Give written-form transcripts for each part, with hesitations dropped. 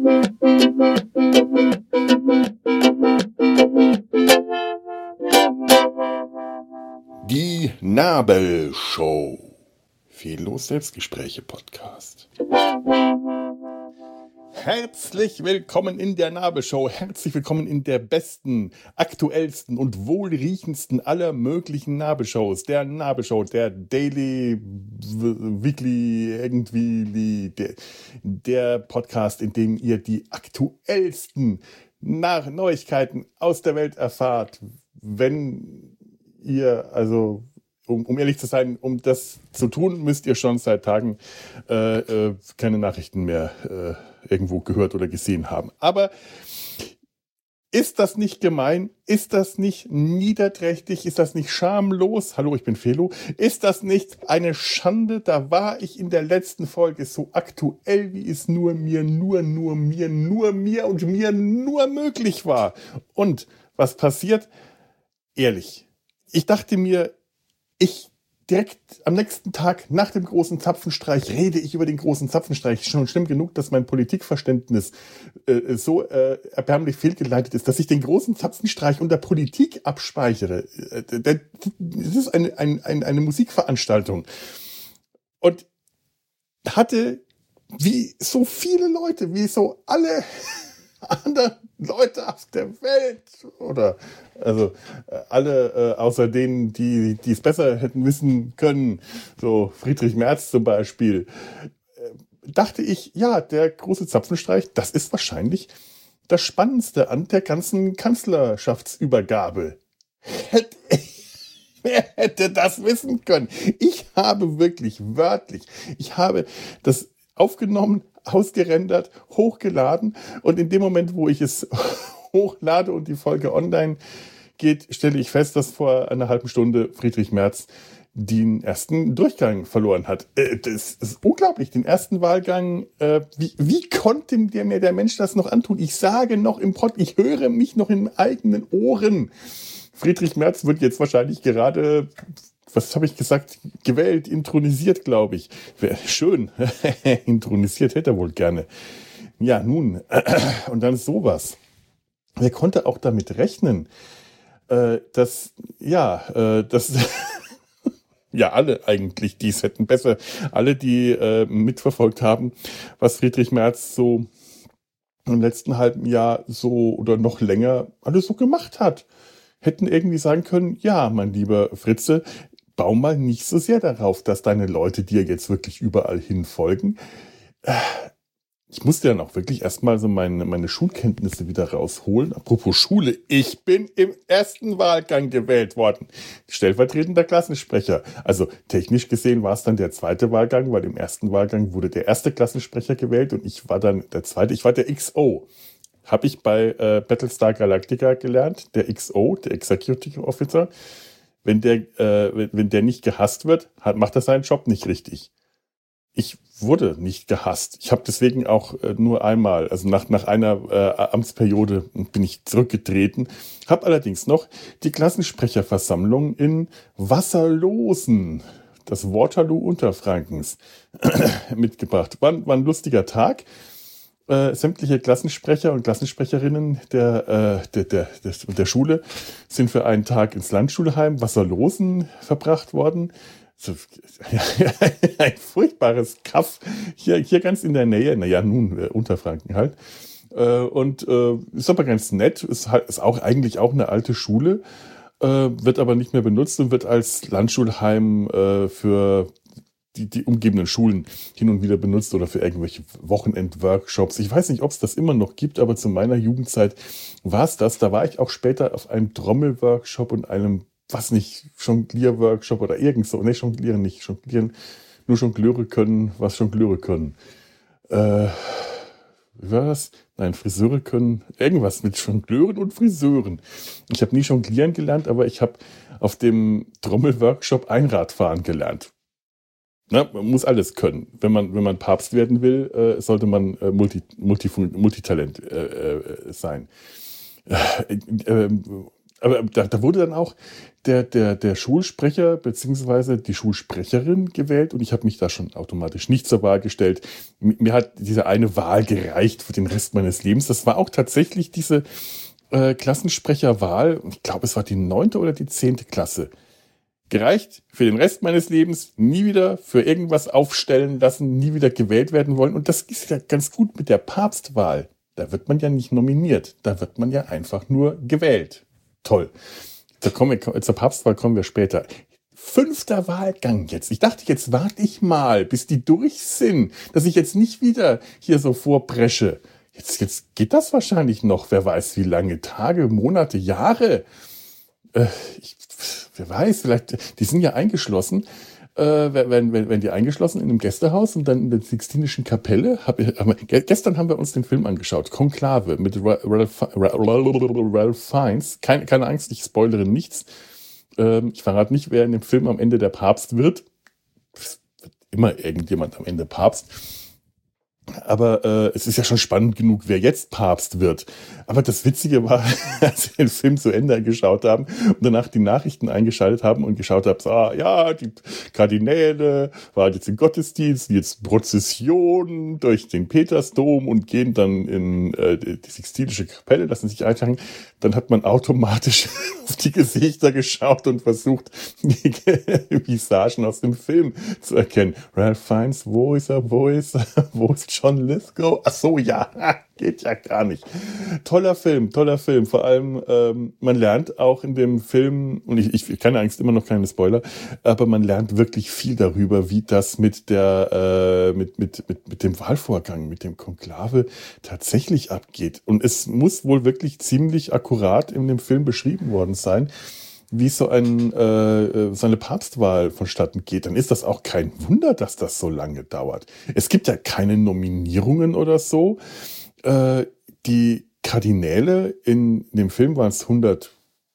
Die Nabelshow. Fehllos Selbstgespräche Podcast. Herzlich willkommen in der Nabelshow. Herzlich willkommen in der besten, aktuellsten und wohlriechendsten aller möglichen Nabelshows. Der Nabelshow, der Daily, Weekly, irgendwie, der Podcast, in dem ihr die aktuellsten Neuigkeiten aus der Welt erfahrt. Wenn ihr, also um ehrlich zu sein, um das zu tun, müsst ihr schon seit Tagen keine Nachrichten mehr irgendwo gehört oder gesehen haben. Aber ist das nicht gemein? Ist das nicht niederträchtig? Ist das nicht schamlos? Hallo, ich bin Felo. Ist das nicht eine Schande? Da war ich in der letzten Folge so aktuell, wie es nur mir möglich war. Und was passiert? Ehrlich. Ich dachte mir, direkt am nächsten Tag nach dem großen Zapfenstreich rede ich über den großen Zapfenstreich. Schon schlimm genug, dass mein Politikverständnis so erbärmlich fehlgeleitet ist, dass ich den großen Zapfenstreich unter Politik abspeichere. Das ist eine Musikveranstaltung. Und hatte, wie so viele Leute, wie so alle anderen Leute auf der Welt oder also alle außer denen, die es besser hätten wissen können, so Friedrich Merz zum Beispiel, dachte ich, ja, der große Zapfenstreich, das ist wahrscheinlich das Spannendste an der ganzen Kanzlerschaftsübergabe. Wer hätte das wissen können? Ich habe wirklich wörtlich, ich habe das aufgenommen, ausgerendert, hochgeladen und in dem Moment, wo ich es hochlade und die Folge online geht, stelle ich fest, dass vor einer halben Stunde Friedrich Merz den ersten Durchgang verloren hat. Das ist unglaublich, den ersten Wahlgang. Wie konnte mir der Mensch das noch antun? Ich sage noch im ich höre mich noch in eigenen Ohren. Friedrich Merz wird jetzt wahrscheinlich gerade, was habe ich gesagt, gewählt, intronisiert, glaube ich. Wäre schön. Intronisiert hätte er wohl gerne. Ja, nun. Und dann sowas. Wer konnte auch damit rechnen, dass ja alle eigentlich, die es hätten besser, alle, die mitverfolgt haben, was Friedrich Merz so im letzten halben Jahr so oder noch länger alles so gemacht hat, hätten irgendwie sagen können, ja, mein lieber Fritze, bau mal nicht so sehr darauf, dass deine Leute dir jetzt wirklich überall hin folgen. Ich musste ja noch wirklich erstmal so meine Schulkenntnisse wieder rausholen. Apropos Schule, ich bin im ersten Wahlgang gewählt worden. Stellvertretender Klassensprecher. Also technisch gesehen war es dann der zweite Wahlgang, weil im ersten Wahlgang wurde der erste Klassensprecher gewählt und ich war dann der zweite. Ich war der XO. Habe ich bei Battlestar Galactica gelernt. Der XO, der Executive Officer. Wenn der nicht gehasst wird, macht er seinen Job nicht richtig. Ich wurde nicht gehasst. Ich habe deswegen auch nur einmal, also nach einer Amtsperiode bin ich zurückgetreten, habe allerdings noch die Klassensprecherversammlung in Wasserlosen, das Waterloo Unterfrankens, mitgebracht. War ein lustiger Tag. Sämtliche Klassensprecher und Klassensprecherinnen der Schule sind für einen Tag ins Landschulheim Wasserlosen verbracht worden. So, ein furchtbares Kaff hier ganz in der Nähe, Unterfranken halt. Und ist aber ganz nett, ist auch eigentlich auch eine alte Schule, wird aber nicht mehr benutzt und wird als Landschulheim für die umgebenden Schulen hin und wieder benutzt oder für irgendwelche Wochenend-Workshops. Ich weiß nicht, ob es das immer noch gibt, aber zu meiner Jugendzeit war es das. Da war ich auch später auf einem Trommel-Workshop und einem Jonglier-Workshop oder irgend so. Ne, Jonglieren nicht. Jonglieren, nur Jongleure können, was Jongleure können. Wie war das? Nein, Friseure können irgendwas mit Jongleuren und Friseuren. Ich habe nie Jonglieren gelernt, aber ich habe auf dem Trommel-Workshop Einradfahren gelernt. Na, man muss alles können. Wenn man Papst werden will, sollte man Multitalent sein. Aber da wurde dann auch der Schulsprecher beziehungsweise die Schulsprecherin gewählt und ich habe mich da schon automatisch nicht zur Wahl gestellt. Mir hat diese eine Wahl gereicht für den Rest meines Lebens. Das war auch tatsächlich diese Klassensprecherwahl. Ich glaube, es war die 9. oder die 10. Klasse. Gereicht für den Rest meines Lebens, nie wieder für irgendwas aufstellen lassen, nie wieder gewählt werden wollen. Und das ist ja ganz gut mit der Papstwahl. Da wird man ja nicht nominiert, da wird man ja einfach nur gewählt. Toll. Zur Papstwahl kommen wir später. 5. Wahlgang jetzt. Ich dachte, jetzt warte ich mal, bis die durch sind, dass ich jetzt nicht wieder hier so vorpresche. Jetzt geht das wahrscheinlich noch, wer weiß wie lange, Tage, Monate, Jahre. Wer weiß, vielleicht, die sind ja eingeschlossen. Wenn die eingeschlossen in einem Gästehaus und dann in der Sixtinischen Kapelle. Gestern haben wir uns den Film angeschaut, Konklave mit Ralph Fiennes. Keine Angst, ich spoilere nichts. Ich verrate nicht, wer in dem Film am Ende der Papst wird. Es wird immer irgendjemand am Ende Papst. Aber es ist ja schon spannend genug, wer jetzt Papst wird. Aber das Witzige war, als wir den Film zu Ende geschaut haben und danach die Nachrichten eingeschaltet haben und geschaut haben, so, ja, die Kardinäle waren jetzt im Gottesdienst, jetzt Prozession durch den Petersdom und gehen dann in die Sixtinische Kapelle, lassen sich eintragen. Dann hat man automatisch auf die Gesichter geschaut und versucht, die Visagen aus dem Film zu erkennen. Ralph Fiennes, wo ist er? Wo ist John Lithgow? Ach so, ja, geht ja gar nicht. Toller Film. Vor allem, man lernt auch in dem Film, und ich keine Angst, immer noch keine Spoiler, aber man lernt wirklich viel darüber, wie das mit dem Wahlvorgang, mit dem Konklave tatsächlich abgeht. Und es muss wohl wirklich ziemlich akkurat in dem Film beschrieben worden sein, wie so eine Papstwahl vonstatten geht, dann ist das auch kein Wunder, dass das so lange dauert. Es gibt ja keine Nominierungen oder so. Die Kardinäle in dem Film waren es 102,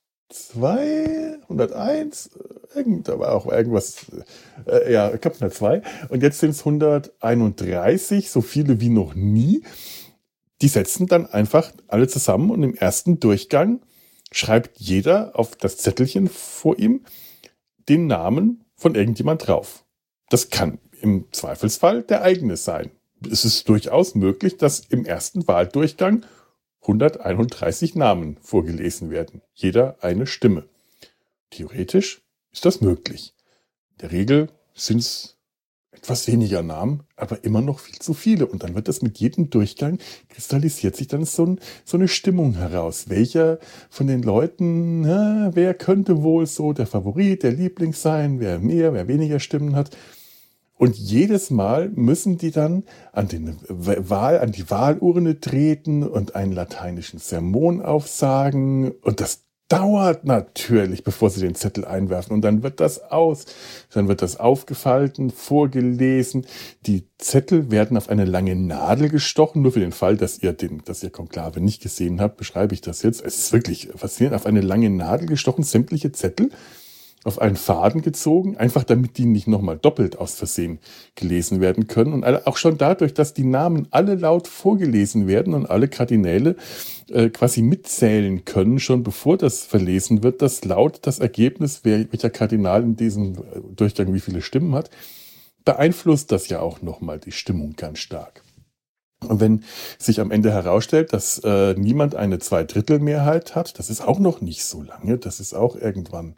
101, da war auch irgendwas, ich glaube 102. Und jetzt sind es 131, so viele wie noch nie. Die setzen dann einfach alle zusammen und im ersten Durchgang schreibt jeder auf das Zettelchen vor ihm den Namen von irgendjemand drauf. Das kann im Zweifelsfall der eigene sein. Es ist durchaus möglich, dass im ersten Wahldurchgang 131 Namen vorgelesen werden. Jeder eine Stimme. Theoretisch ist das möglich. In der Regel sind es etwas weniger Namen, aber immer noch viel zu viele. Und dann wird das mit jedem Durchgang, kristallisiert sich dann so eine Stimmung heraus. Welcher von den Leuten, wer könnte wohl so der Favorit, der Liebling sein, wer mehr, wer weniger Stimmen hat. Und jedes Mal müssen die dann an die Wahlurne treten und einen lateinischen Sermon aufsagen. Und das dauert natürlich, bevor sie den Zettel einwerfen. Und dann wird das aufgefalten, vorgelesen. Die Zettel werden auf eine lange Nadel gestochen. Nur für den Fall, dass ihr Konklave nicht gesehen habt, beschreibe ich das jetzt. Es ist wirklich faszinierend. Auf eine lange Nadel gestochen, sämtliche Zettel auf einen Faden gezogen, einfach damit die nicht nochmal doppelt aus Versehen gelesen werden können. Und auch schon dadurch, dass die Namen alle laut vorgelesen werden und alle Kardinäle quasi mitzählen können, schon bevor das verlesen wird, dass laut das Ergebnis, welcher Kardinal in diesem Durchgang wie viele Stimmen hat, beeinflusst das ja auch nochmal die Stimmung ganz stark. Und wenn sich am Ende herausstellt, dass niemand eine Zweidrittelmehrheit hat, das ist auch noch nicht so lange, das ist auch irgendwann.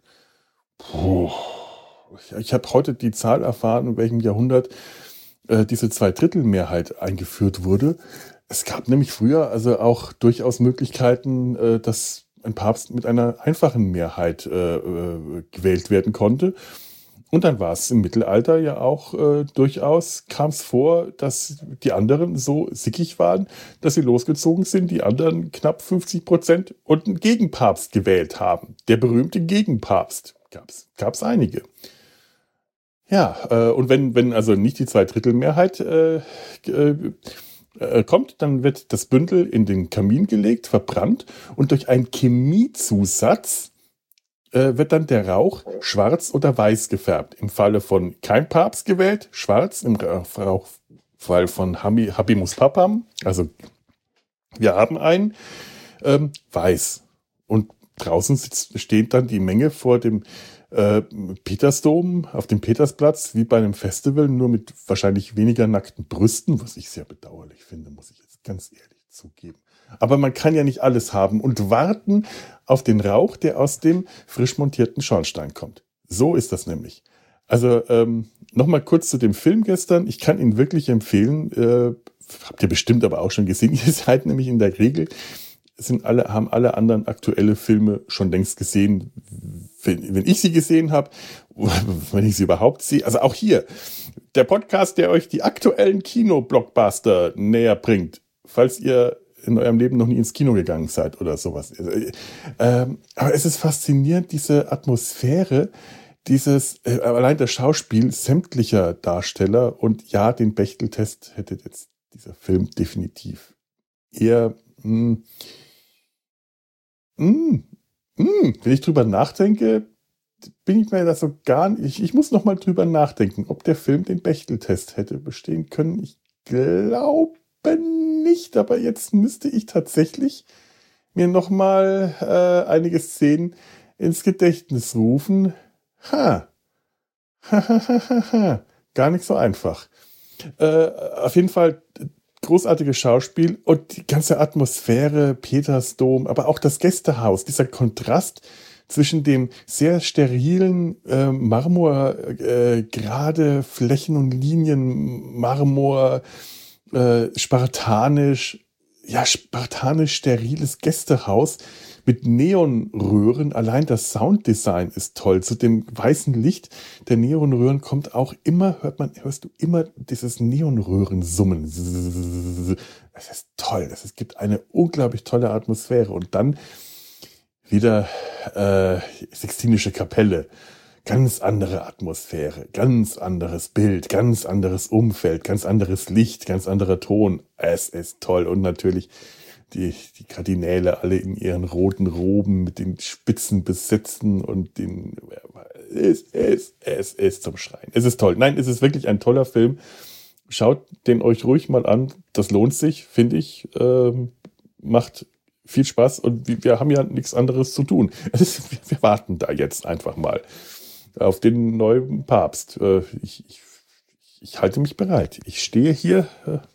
Ich habe heute die Zahl erfahren, in welchem Jahrhundert diese Zweidrittelmehrheit eingeführt wurde. Es gab nämlich früher also auch durchaus Möglichkeiten, dass ein Papst mit einer einfachen Mehrheit gewählt werden konnte. Und dann war es im Mittelalter ja auch durchaus, kam es vor, dass die anderen so sickig waren, dass sie losgezogen sind, die anderen knapp 50% und einen Gegenpapst gewählt haben. Der berühmte Gegenpapst. Gab's einige. Ja, und wenn also nicht die Zweidrittelmehrheit kommt, dann wird das Bündel in den Kamin gelegt, verbrannt und durch einen Chemiezusatz wird dann der Rauch schwarz oder weiß gefärbt. Im Falle von kein Papst gewählt, schwarz, im Fall von Habemus Papam, also wir haben einen, weiß. Und draußen steht dann die Menge vor dem Petersdom, auf dem Petersplatz, wie bei einem Festival, nur mit wahrscheinlich weniger nackten Brüsten, was ich sehr bedauerlich finde, muss ich jetzt ganz ehrlich zugeben. Aber man kann ja nicht alles haben und warten auf den Rauch, der aus dem frisch montierten Schornstein kommt. So ist das nämlich. Also nochmal kurz zu dem Film gestern. Ich kann ihn wirklich empfehlen. Habt ihr bestimmt aber auch schon gesehen. Ihr seid nämlich in der Regel, haben alle anderen aktuelle Filme schon längst gesehen, wenn ich sie gesehen habe, wenn ich sie überhaupt sehe. Also auch hier, der Podcast, der euch die aktuellen Kino-Blockbuster näher bringt, falls ihr in eurem Leben noch nie ins Kino gegangen seid oder sowas. Aber es ist faszinierend, diese Atmosphäre, allein das Schauspiel sämtlicher Darsteller, und ja, den Bechtel-Test hätte jetzt dieser Film definitiv eher, wenn ich drüber nachdenke, bin ich mir da so gar nicht, ich muss noch mal drüber nachdenken, ob der Film den Bechtel-Test hätte bestehen können. Ich glaube nicht, aber jetzt müsste ich tatsächlich mir noch mal einige Szenen ins Gedächtnis rufen. Gar nicht so einfach. Auf jeden Fall großartiges Schauspiel und die ganze Atmosphäre, Petersdom, aber auch das Gästehaus, dieser Kontrast zwischen dem sehr sterilen Marmor, gerade Flächen und Linien, Marmor, spartanisch steriles Gästehaus mit Neonröhren. Allein das Sounddesign ist toll. Zu dem weißen Licht der Neonröhren kommt auch immer, hörst du immer dieses Neonröhrensummen. Es ist toll. Es gibt eine unglaublich tolle Atmosphäre. Und dann wieder Sixtinische Kapelle. Ganz andere Atmosphäre, ganz anderes Bild, ganz anderes Umfeld, ganz anderes Licht, ganz anderer Ton. Es ist toll. Und natürlich die Kardinäle alle in ihren roten Roben mit den spitzen Besetzen und es ist zum Schreien. Es ist toll. Nein, es ist wirklich ein toller Film. Schaut den euch ruhig mal an. Das lohnt sich, finde ich. Macht viel Spaß und wir haben ja nichts anderes zu tun. Wir warten da jetzt einfach mal auf den neuen Papst. Ich halte mich bereit. Ich stehe hier.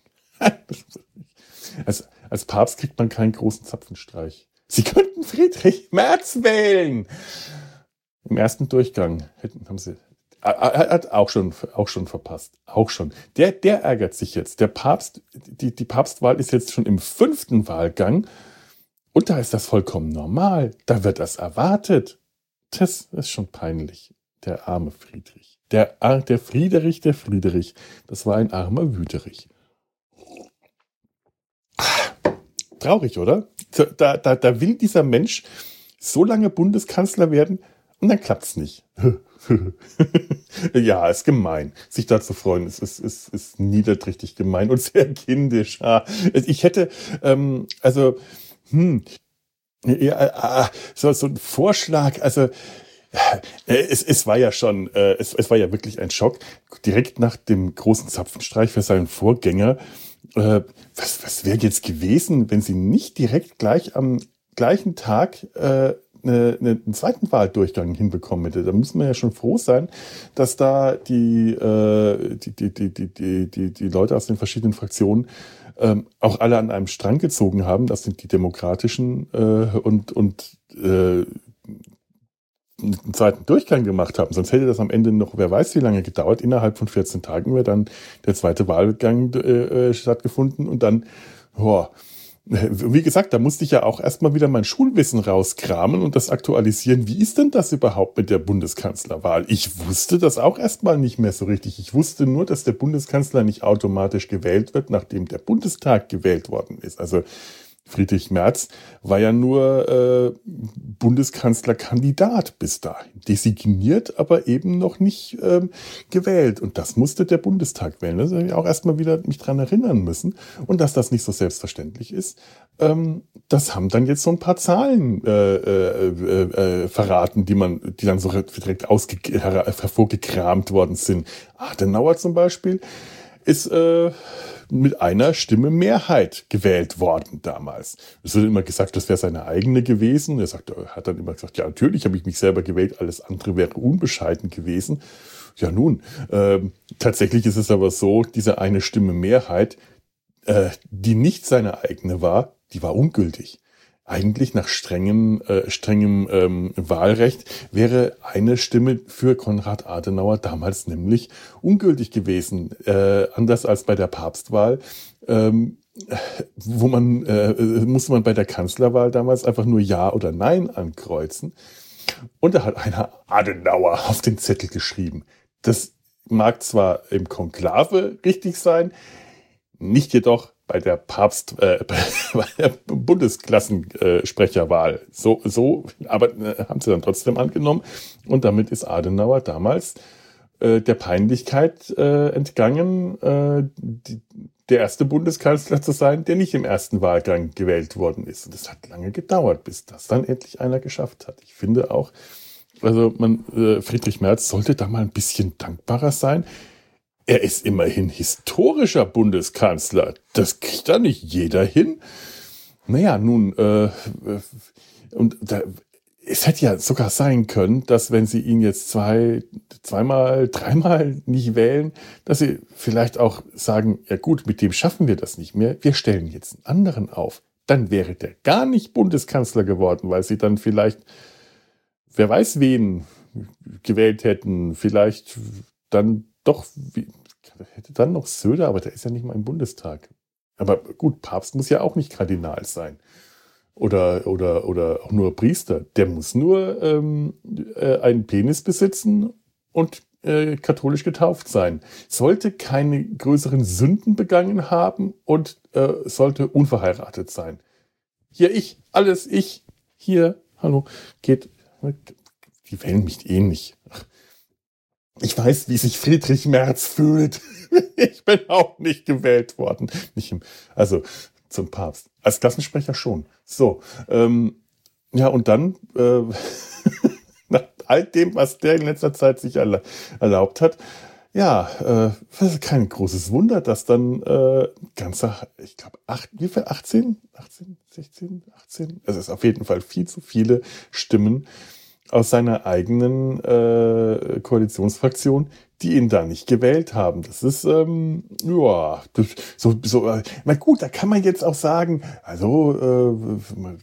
Als Papst kriegt man keinen großen Zapfenstreich. Sie könnten Friedrich Merz wählen. Im ersten Durchgang haben sie. Er hat auch schon verpasst. Auch schon. Der ärgert sich jetzt. Der Papst, die Papstwahl ist jetzt schon im 5. Wahlgang. Und da ist das vollkommen normal. Da wird das erwartet. Das ist schon peinlich. Der arme Friedrich. Der Friederich. Das war ein armer Wüterich. Traurig, oder? Da will dieser Mensch so lange Bundeskanzler werden und dann klappt's nicht. Ja, ist gemein. Sich da zu freuen, ist niederträchtig gemein und sehr kindisch. Ich hätte, so ein Vorschlag, also es war ja schon, es war ja wirklich ein Schock. Direkt nach dem großen Zapfenstreich für seinen Vorgänger, was wäre jetzt gewesen, wenn sie nicht direkt gleich am gleichen Tag einen zweiten Wahldurchgang hinbekommen hätte? Da muss man ja schon froh sein, dass da die Leute aus den verschiedenen Fraktionen auch alle an einem Strang gezogen haben. Das sind die Demokratischen und einen zweiten Durchgang gemacht haben. Sonst hätte das am Ende noch, wer weiß wie lange gedauert. Innerhalb von 14 Tagen wäre dann der zweite Wahlgang stattgefunden und dann, wie gesagt, da musste ich ja auch erstmal wieder mein Schulwissen rauskramen und das aktualisieren. Wie ist denn das überhaupt mit der Bundeskanzlerwahl? Ich wusste das auch erstmal nicht mehr so richtig. Ich wusste nur, dass der Bundeskanzler nicht automatisch gewählt wird, nachdem der Bundestag gewählt worden ist. Also Friedrich Merz war ja nur Bundeskanzlerkandidat bis dahin. Designiert, aber eben noch nicht gewählt. Und das musste der Bundestag wählen. Das habe ich auch erstmal wieder mich dran erinnern müssen. Und dass das nicht so selbstverständlich ist, das haben dann jetzt so ein paar Zahlen verraten, die dann so direkt hervorgekramt worden sind. Adenauer zum Beispiel. ist mit einer Stimme Mehrheit gewählt worden damals. Es wird immer gesagt, das wäre seine eigene gewesen. Er hat dann immer gesagt, ja, natürlich habe ich mich selber gewählt, alles andere wäre unbescheiden gewesen. Ja nun, tatsächlich ist es aber so, diese eine Stimme Mehrheit, die nicht seine eigene war, die war ungültig. Eigentlich nach strengem Wahlrecht wäre eine Stimme für Konrad Adenauer damals nämlich ungültig gewesen. Anders als bei der Papstwahl, musste man bei der Kanzlerwahl damals einfach nur Ja oder Nein ankreuzen. Und da hat einer Adenauer auf den Zettel geschrieben. Das mag zwar im Konklave richtig sein, nicht jedoch bei der bei der Bundesklassensprecherwahl. Aber haben sie dann trotzdem angenommen. Und damit ist Adenauer damals der Peinlichkeit entgangen, der erste Bundeskanzler zu sein, der nicht im ersten Wahlgang gewählt worden ist. Und das hat lange gedauert, bis das dann endlich einer geschafft hat. Ich finde auch, also Friedrich Merz sollte da mal ein bisschen dankbarer sein. Er ist immerhin historischer Bundeskanzler. Das kriegt da nicht jeder hin. Naja, nun, es hätte ja sogar sein können, dass wenn sie ihn jetzt zweimal, dreimal nicht wählen, dass sie vielleicht auch sagen, ja gut, mit dem schaffen wir das nicht mehr. Wir stellen jetzt einen anderen auf. Dann wäre der gar nicht Bundeskanzler geworden, weil sie dann vielleicht, wer weiß wen, gewählt hätten. Vielleicht dann doch, hätte dann noch Söder, aber der ist ja nicht mal im Bundestag. Aber gut, Papst muss ja auch nicht Kardinal sein. Oder auch nur Priester. Der muss nur einen Penis besitzen und katholisch getauft sein. Sollte keine größeren Sünden begangen haben und sollte unverheiratet sein. Hier alles ich, hier, hallo, geht, die wählen mich eh nicht. Ich weiß, wie sich Friedrich Merz fühlt. Ich bin auch nicht gewählt worden. Also zum Papst. Als Klassensprecher schon. So, ja, und dann, nach all dem, was der in letzter Zeit sich erlaubt hat, ja, das ist kein großes Wunder, dass dann ich glaube, 18? 16, 18? Es ist auf jeden Fall viel zu viele Stimmen aus seiner eigenen Koalitionsfraktion, die ihn da nicht gewählt haben. Das ist, na gut, da kann man jetzt auch sagen, also,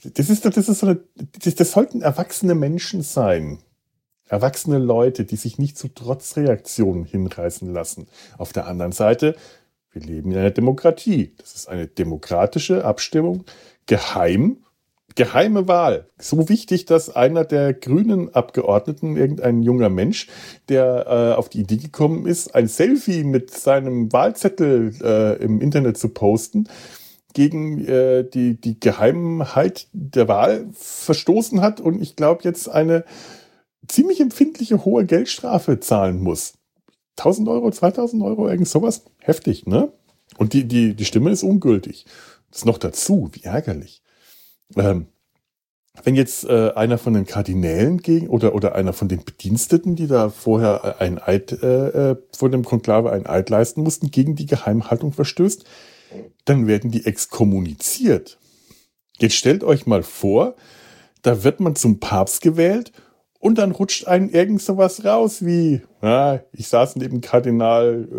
das sollten erwachsene Menschen sein. Erwachsene Leute, die sich nicht zu Trotzreaktionen hinreißen lassen. Auf der anderen Seite, wir leben in einer Demokratie. Das ist eine demokratische Abstimmung, geheime Wahl. So wichtig, dass einer der grünen Abgeordneten, irgendein junger Mensch, der auf die Idee gekommen ist, ein Selfie mit seinem Wahlzettel im Internet zu posten, gegen die Geheimheit der Wahl verstoßen hat und ich glaube jetzt eine ziemlich empfindliche hohe Geldstrafe zahlen muss. 1.000 Euro, 2.000 Euro, irgend sowas. Heftig, ne? Und die Stimme ist ungültig. Das noch dazu, wie ärgerlich. Wenn jetzt einer von den Kardinälen oder einer von den Bediensteten, die da vorher einen Eid vor dem Konklave einen Eid leisten mussten, gegen die Geheimhaltung verstößt, dann werden die exkommuniziert. Jetzt stellt euch mal vor, da wird man zum Papst gewählt und dann rutscht einem irgend sowas raus wie, ich saß neben Kardinal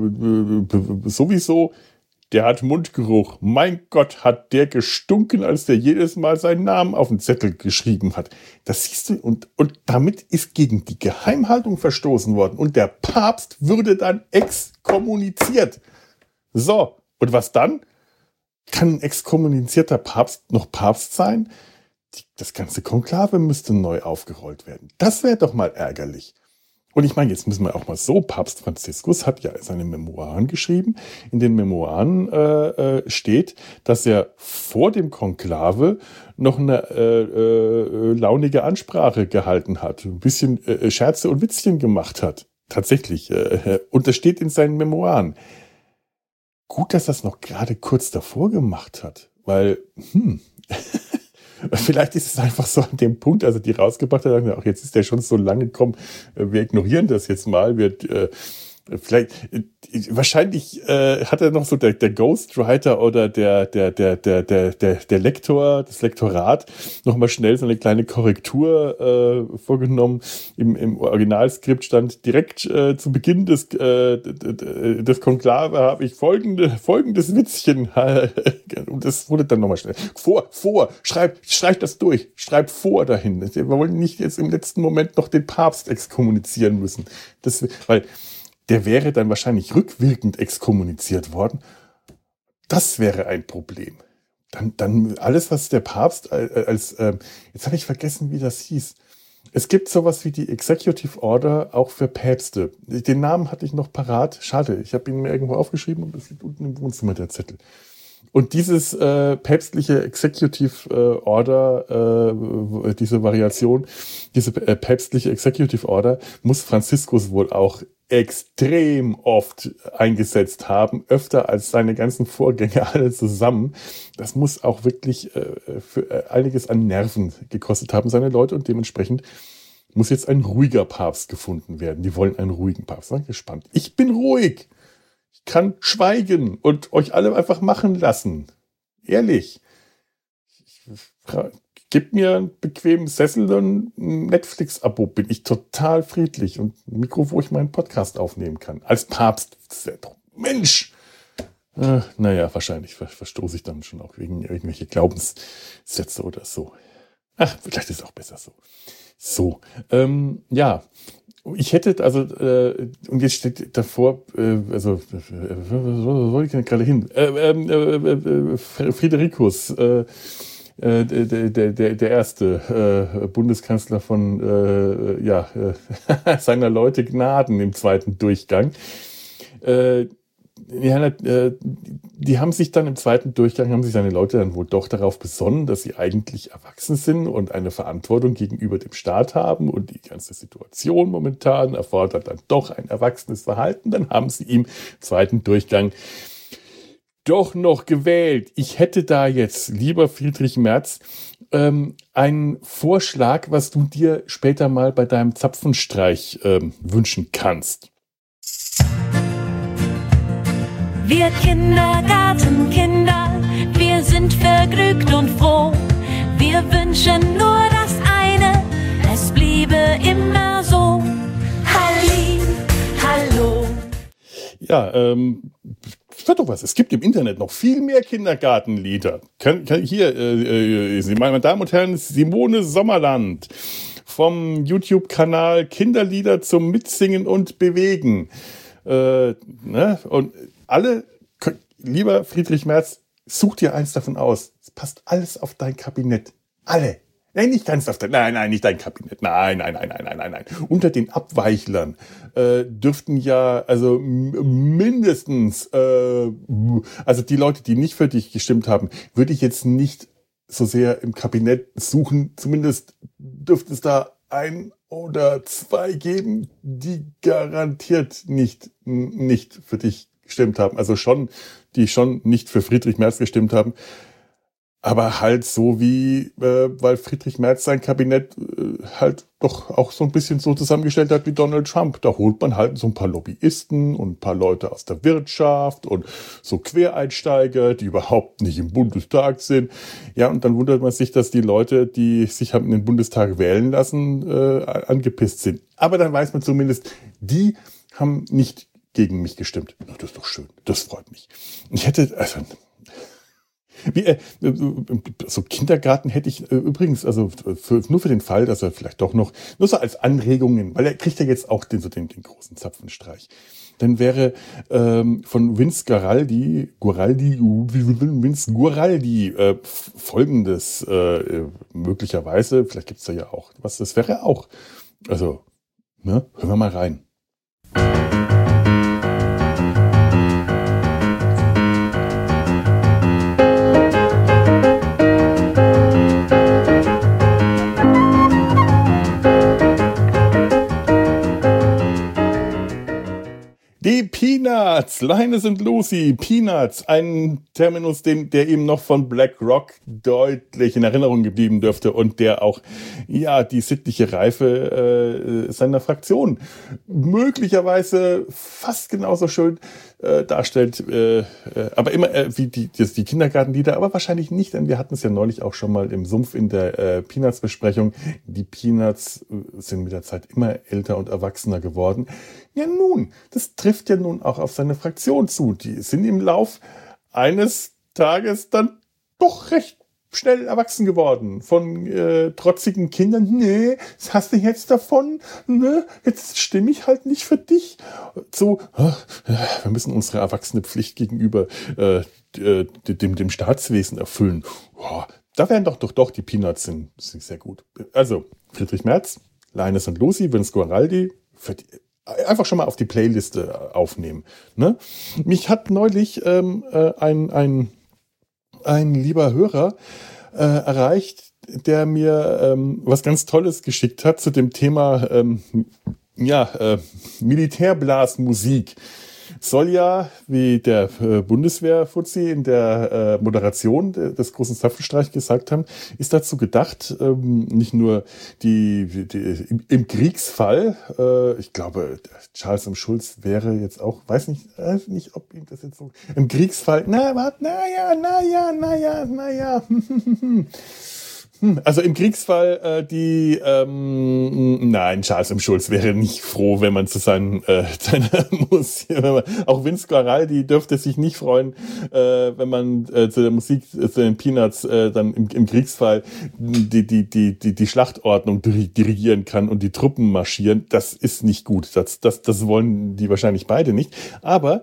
sowieso, der hat Mundgeruch. Mein Gott, hat der gestunken, als der jedes Mal seinen Namen auf den Zettel geschrieben hat. Das siehst du, und damit ist gegen die Geheimhaltung verstoßen worden. Und der Papst würde dann exkommuniziert. So, und was dann? Kann ein exkommunizierter Papst noch Papst sein? Das ganze Konklave müsste neu aufgerollt werden. Das wäre doch mal ärgerlich. Und ich meine, jetzt müssen wir auch mal so, Papst Franziskus hat ja seine Memoiren geschrieben. In den Memoiren steht, dass er vor dem Konklave noch eine launige Ansprache gehalten hat, ein bisschen Scherze und Witzchen gemacht hat. Tatsächlich. Und das steht in seinen Memoiren. Gut, dass er es noch gerade kurz davor gemacht hat, weil, vielleicht ist es einfach so an dem Punkt, also die rausgebracht hat, auch jetzt ist der schon so lange gekommen, wir ignorieren das jetzt mal, Vielleicht, wahrscheinlich hat er noch so der Ghostwriter oder der Lektor, das Lektorat, nochmal schnell so eine kleine Korrektur vorgenommen. Im Originalskript stand direkt zu Beginn des Konklave habe ich folgendes Witzchen. Und das wurde dann nochmal schnell. Schreib das durch. Schreib vor dahin. Wir wollen nicht jetzt im letzten Moment noch den Papst exkommunizieren müssen. Weil der wäre dann wahrscheinlich rückwirkend exkommuniziert worden. Das wäre ein Problem. Dann alles, was der Papst jetzt habe ich vergessen, wie das hieß. Es gibt sowas wie die Executive Order auch für Päpste. Den Namen hatte ich noch parat. Schade, ich habe ihn mir irgendwo aufgeschrieben und es liegt unten im Wohnzimmer, der Zettel. Und dieses päpstliche Executive Order, diese Variation, diese päpstliche Executive Order muss Franziskus wohl auch extrem oft eingesetzt haben, öfter als seine ganzen Vorgänger alle zusammen. Das muss auch wirklich für einiges an Nerven gekostet haben, seine Leute, und dementsprechend muss jetzt ein ruhiger Papst gefunden werden. Die wollen einen ruhigen Papst. Seid gespannt. Ich bin ruhig. Ich kann schweigen und euch alle einfach machen lassen. Ehrlich. Gebt mir einen bequemen Sessel und ein Netflix-Abo, bin ich total friedlich. Und ein Mikro, wo ich meinen Podcast aufnehmen kann. Als Papst. Mensch! Naja, wahrscheinlich verstoße ich dann schon auch wegen irgendwelche Glaubenssätze oder so. Ach, vielleicht ist es auch besser so. So, ja. Ich hätte, also, und jetzt steht davor, wo soll ich denn gerade hin? Fridericus, der erste Bundeskanzler von seiner Leute Gnaden im zweiten Durchgang. Die haben sich dann im zweiten Durchgang, haben sich seine Leute dann wohl doch darauf besonnen, dass sie eigentlich erwachsen sind und eine Verantwortung gegenüber dem Staat haben, und die ganze Situation momentan erfordert dann doch ein erwachsenes Verhalten. Dann haben sie im zweiten Durchgang doch noch gewählt. Ich hätte da jetzt, lieber Friedrich Merz, einen Vorschlag, was du dir später mal bei deinem Zapfenstreich wünschen kannst. Wir Kindergartenkinder, wir sind vergnügt und froh. Wir wünschen nur das eine, es bliebe immer so. Halli, hallo. Ja, hört doch was. Es gibt im Internet noch viel mehr Kindergartenlieder. Hier, meine Damen und Herren, Simone Sommerland vom YouTube-Kanal Kinderlieder zum Mitsingen und Bewegen. Und alle, lieber Friedrich Merz, such dir eins davon aus. Es passt alles auf dein Kabinett. Alle. Nein, nicht ganz auf dein, nein, nicht dein Kabinett. Nein. Unter den Abweichlern dürften ja, also mindestens, also die Leute, die nicht für dich gestimmt haben, würde ich jetzt nicht so sehr im Kabinett suchen. Zumindest dürfte es da ein oder zwei geben, die garantiert nicht für dich gestimmt haben. Also die schon nicht für Friedrich Merz gestimmt haben. Aber halt so wie, weil Friedrich Merz sein Kabinett halt doch auch so ein bisschen so zusammengestellt hat wie Donald Trump. Da holt man halt so ein paar Lobbyisten und ein paar Leute aus der Wirtschaft und so Quereinsteiger, die überhaupt nicht im Bundestag sind. Ja, und dann wundert man sich, dass die Leute, die sich haben in den Bundestag wählen lassen, angepisst sind. Aber dann weiß man zumindest, die haben nicht gegen mich gestimmt. Das ist doch schön. Das freut mich. Ich hätte, also, so Kindergarten hätte ich übrigens, also nur für den Fall, dass er vielleicht doch noch, nur so als Anregungen, weil er kriegt ja jetzt auch den großen Zapfenstreich. Dann wäre von Vince Guaraldi folgendes möglicherweise, vielleicht gibt's da ja auch was, das wäre auch, also, ne, hören wir mal rein. Die Peanuts, Linus und Lucy, Peanuts, ein Terminus, der ihm noch von Black Rock deutlich in Erinnerung geblieben dürfte und der auch die sittliche Reife seiner Fraktion möglicherweise fast genauso schön darstellt, aber immer wie die Kindergartenlieder, aber wahrscheinlich nicht, denn wir hatten es ja neulich auch schon mal im Sumpf in der Peanuts-Besprechung. Die Peanuts sind mit der Zeit immer älter und erwachsener geworden. Ja nun, das trifft ja nun auch auf seine Fraktion zu. Die sind im Lauf eines Tages dann doch recht schnell erwachsen geworden. Von trotzigen Kindern, nee, was hast du jetzt davon? Ne, jetzt stimme ich halt nicht für dich. So, wir müssen unsere erwachsene Pflicht gegenüber dem Staatswesen erfüllen. Da wären doch die Peanuts sind sehr gut. Also, Friedrich Merz, Linus und Lucy, Vince Guaraldi, einfach schon mal auf die Playliste aufnehmen. Ne? Mich hat neulich ein lieber Hörer erreicht, der mir was ganz Tolles geschickt hat zu dem Thema Militärblasmusik. Soll ja, wie der Bundeswehr-Fuzzi in der Moderation des großen Zapfenstreich gesagt haben, ist dazu gedacht, nicht nur im Kriegsfall, ich glaube, Charles M. Schulz wäre jetzt auch, weiß nicht, ob ihm das jetzt so, im Kriegsfall, also im Kriegsfall nein, Charles M. Schulz wäre nicht froh, wenn man zu seiner Musik, auch Vince Guaraldi dürfte sich nicht freuen, wenn man zu der Musik, zu den Peanuts dann im Kriegsfall die Schlachtordnung dirigieren kann und die Truppen marschieren. Das ist nicht gut. Das wollen die wahrscheinlich beide nicht. Aber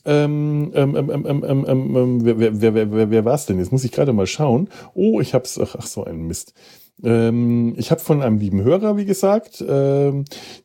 wer war's denn? Jetzt muss ich gerade mal schauen. Oh, ich hab's, ach so ein Mist. Ich habe von einem lieben Hörer, wie gesagt, einen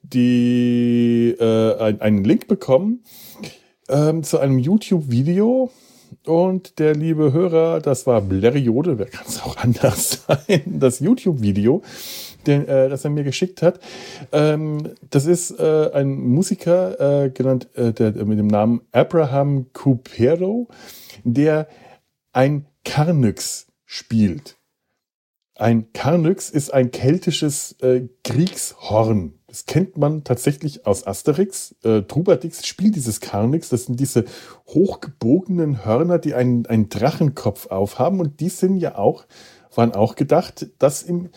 Link bekommen zu einem YouTube-Video. Und der liebe Hörer, das war Bleriode, wer kann es auch anders sein, das YouTube-Video, das er mir geschickt hat. Das ist ein Musiker, genannt der mit dem Namen Abraham Cupero, der ein Karnyx spielt. Ein Karnyx ist ein keltisches Kriegshorn. Das kennt man tatsächlich aus Asterix. Trubadix spielt dieses Karnyx. Das sind diese hochgebogenen Hörner, die einen Drachenkopf aufhaben. Und die waren auch gedacht, dass die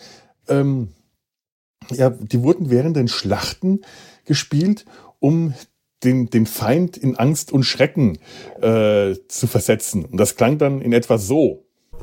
wurden während den Schlachten gespielt, um den Feind in Angst und Schrecken zu versetzen. Und das klang dann in etwa so.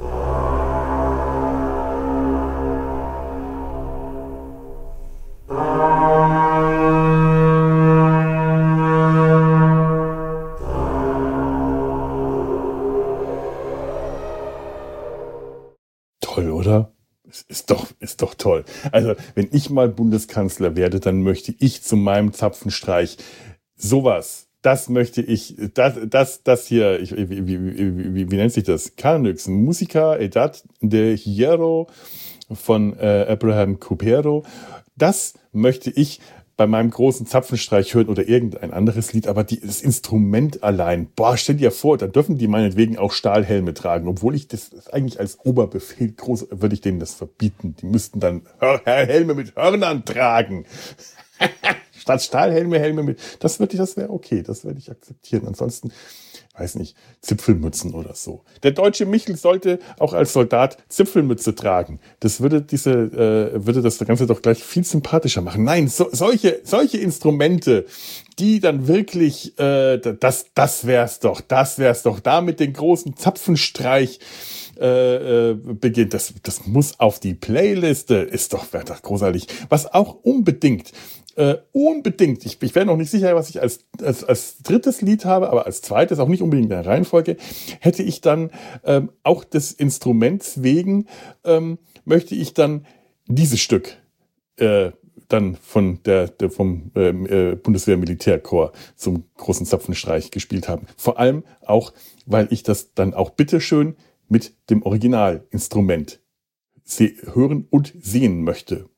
Toll, oder? Ist doch toll. Also, wenn ich mal Bundeskanzler werde, dann möchte ich zu meinem Zapfenstreich sowas. Das möchte ich, das hier, wie nennt sich das? Karnyx, Musica Edad de Hierro von Abraham Cupero. Das möchte ich bei meinem großen Zapfenstreich hören oder irgendein anderes Lied, aber das Instrument allein, stell dir vor, da dürfen die meinetwegen auch Stahlhelme tragen, obwohl ich das eigentlich als Oberbefehl würde ich denen das verbieten. Die müssten dann Helme mit Hörnern tragen. Statt Stahlhelme, Helme mit, das wäre okay, das würde ich akzeptieren. Ansonsten, weiß nicht, Zipfelmützen oder so. Der deutsche Michel sollte auch als Soldat Zipfelmütze tragen. Das würde das Ganze doch gleich viel sympathischer machen. Nein, solche Instrumente, die dann wirklich, das wär's doch, da mit den großen Zapfenstreich beginnt. Das muss auf die Playliste, wäre doch großartig. Was auch unbedingt, ich wäre noch nicht sicher, was ich als drittes Lied habe, aber als zweites, auch nicht unbedingt in der Reihenfolge, hätte ich dann auch des Instruments wegen, möchte ich dann dieses Stück dann vom Bundeswehr-Militärchor zum großen Zapfenstreich gespielt haben. Vor allem auch, weil ich das dann auch bitteschön mit dem Originalinstrument hören und sehen möchte.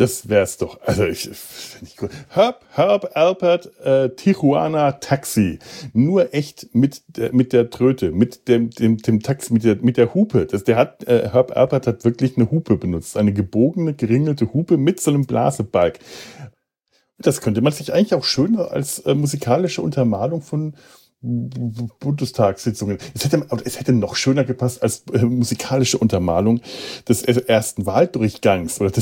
Das wär's doch. Also Herb Alpert, Tijuana Taxi. Nur echt mit der Tröte, mit dem Taxi, mit der Hupe. Herb Alpert hat wirklich eine Hupe benutzt. Eine gebogene, geringelte Hupe mit so einem Blasebalg. Das könnte man sich eigentlich auch schön als musikalische Untermalung von Bundestagssitzungen. Es hätte noch schöner gepasst als musikalische Untermalung des ersten Wahldurchgangs oder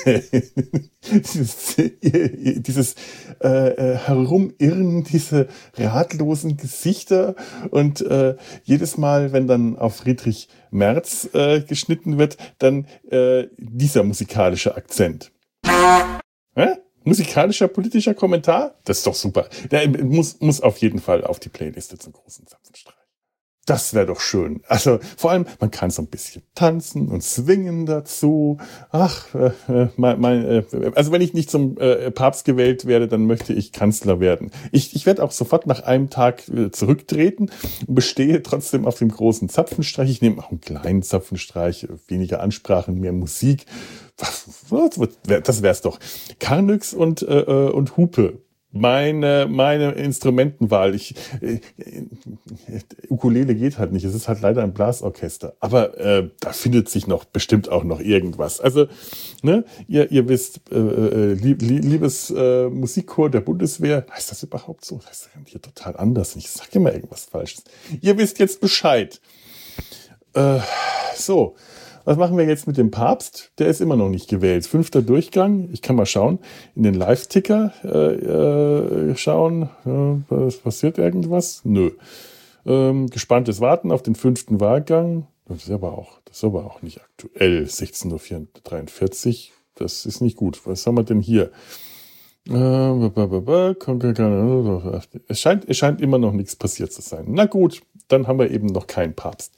dieses Herumirren, diese ratlosen Gesichter und jedes Mal, wenn dann auf Friedrich Merz geschnitten wird, dann dieser musikalische Akzent. Hä? Musikalischer, politischer Kommentar? Das ist doch super. Der muss auf jeden Fall auf die Playliste zum großen Zapfenstreich. Das wäre doch schön. Also vor allem, man kann so ein bisschen tanzen und swingen dazu. Also wenn ich nicht zum Papst gewählt werde, dann möchte ich Kanzler werden. Ich werde auch sofort nach einem Tag zurücktreten und bestehe trotzdem auf dem großen Zapfenstreich. Ich nehme auch einen kleinen Zapfenstreich, weniger Ansprachen, mehr Musik. Das wär's doch. Karnyx und Hupe. Meine Instrumentenwahl. Ukulele geht halt nicht. Es ist halt leider ein Blasorchester. Aber da findet sich noch bestimmt auch noch irgendwas. Also, ne, ihr wisst, liebes Musikchor der Bundeswehr, heißt das überhaupt so? Das ist hier total anders. Ich sage immer irgendwas Falsches. Ihr wisst jetzt Bescheid. So. Was machen wir jetzt mit dem Papst? Der ist immer noch nicht gewählt. 5. Durchgang. Ich kann mal schauen. In den Live-Ticker schauen. Passiert irgendwas? Nö. Gespanntes Warten auf den 5. Wahlgang. Das ist aber auch nicht aktuell. 16:43 Uhr. Das ist nicht gut. Was haben wir denn hier? Es scheint immer noch nichts passiert zu sein. Na gut, dann haben wir eben noch keinen Papst.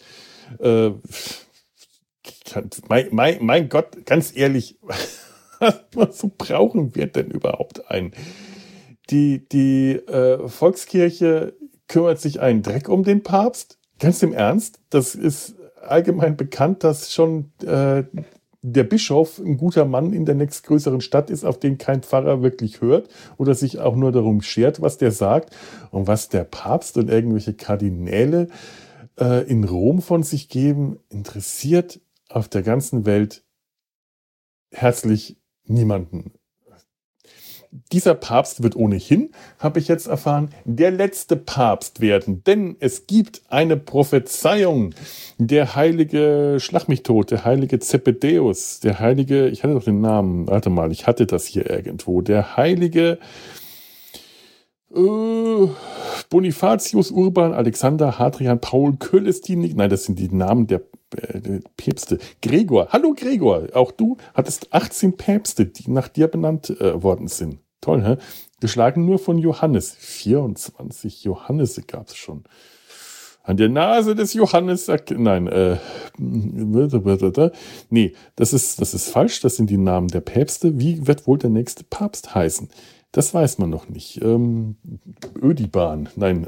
Mein Gott, ganz ehrlich, was brauchen wir denn überhaupt einen? Die Volkskirche kümmert sich einen Dreck um den Papst? Ganz im Ernst? Das ist allgemein bekannt, dass schon der Bischof ein guter Mann in der nächstgrößeren Stadt ist, auf den kein Pfarrer wirklich hört oder sich auch nur darum schert, was der sagt. Und was der Papst und irgendwelche Kardinäle in Rom von sich geben, interessiert auf der ganzen Welt herzlich niemanden. Dieser Papst wird ohnehin, habe ich jetzt erfahren, der letzte Papst werden, denn es gibt eine Prophezeiung. Der heilige, schlag mich tot, der heilige Zebedäus, der heilige, ich hatte doch den Namen, warte mal, ich hatte das hier irgendwo, der heilige Bonifatius, Urban, Alexander, Hadrian, Paul, Cölestin, nein, das sind die Namen der Päpste. Gregor, hallo Gregor, auch du hattest 18 Päpste, die nach dir benannt worden sind. Toll, hä? Geschlagen nur von Johannes. 24 Johannese gab es schon. An der Nase des Johannes sagt, nein, nee, das ist falsch, das sind die Namen der Päpste. Wie wird wohl der nächste Papst heißen? Das weiß man noch nicht. Ödiban, nein,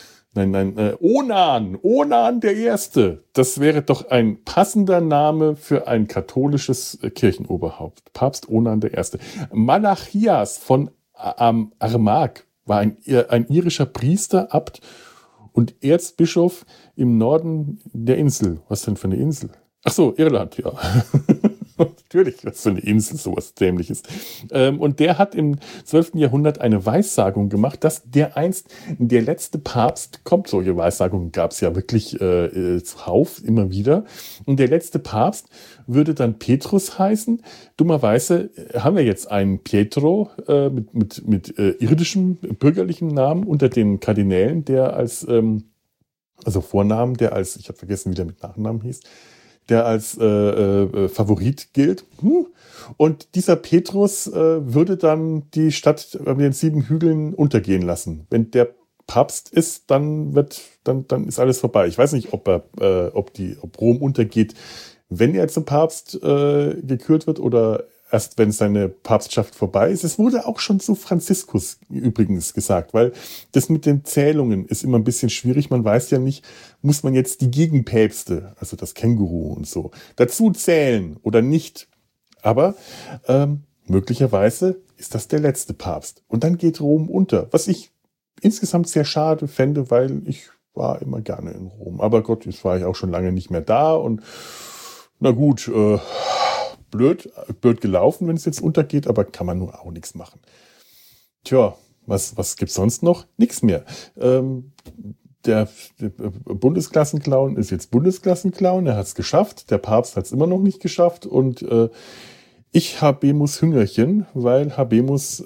Onan der Erste. Das wäre doch ein passender Name für ein katholisches Kirchenoberhaupt. Papst Onan der Erste. Malachias von Armagh war ein irischer Priester, Abt und Erzbischof im Norden der Insel. Was denn für eine Insel? Ach so, Irland, ja. Natürlich, was für eine Insel, sowas Dämliches. Und der hat im 12. Jahrhundert eine Weissagung gemacht, dass dereinst der letzte Papst kommt. Solche Weissagungen gab es ja wirklich zuhauf, immer wieder. Und der letzte Papst würde dann Petrus heißen. Dummerweise haben wir jetzt einen Pietro mit irdischem, bürgerlichem Namen unter den Kardinälen, der als, also Vornamen, der als, ich habe vergessen, wie der mit Nachnamen hieß, der als Favorit gilt. Und dieser Petrus würde dann die Stadt mit den 7 Hügeln untergehen lassen. Wenn der Papst ist, dann ist alles vorbei. Ich weiß nicht, ob Rom untergeht, wenn er zum Papst gekürt wird oder erst wenn seine Papstschaft vorbei ist. Es wurde auch schon zu Franziskus übrigens gesagt, weil das mit den Zählungen ist immer ein bisschen schwierig. Man weiß ja nicht, muss man jetzt die Gegenpäpste, also das Känguru und so, dazu zählen oder nicht. Aber möglicherweise ist das der letzte Papst. Und dann geht Rom unter, was ich insgesamt sehr schade fände, weil ich war immer gerne in Rom. Aber Gott, jetzt war ich auch schon lange nicht mehr da und na gut, blöd gelaufen, wenn es jetzt untergeht, aber kann man nur auch nichts machen. Tja, was gibt's sonst noch? Nichts mehr. Der Bundesklassenclown ist jetzt Bundesklassenclown, er hat es geschafft, der Papst hat es immer noch nicht geschafft und ich Habemus Hüngerchen, weil Habemus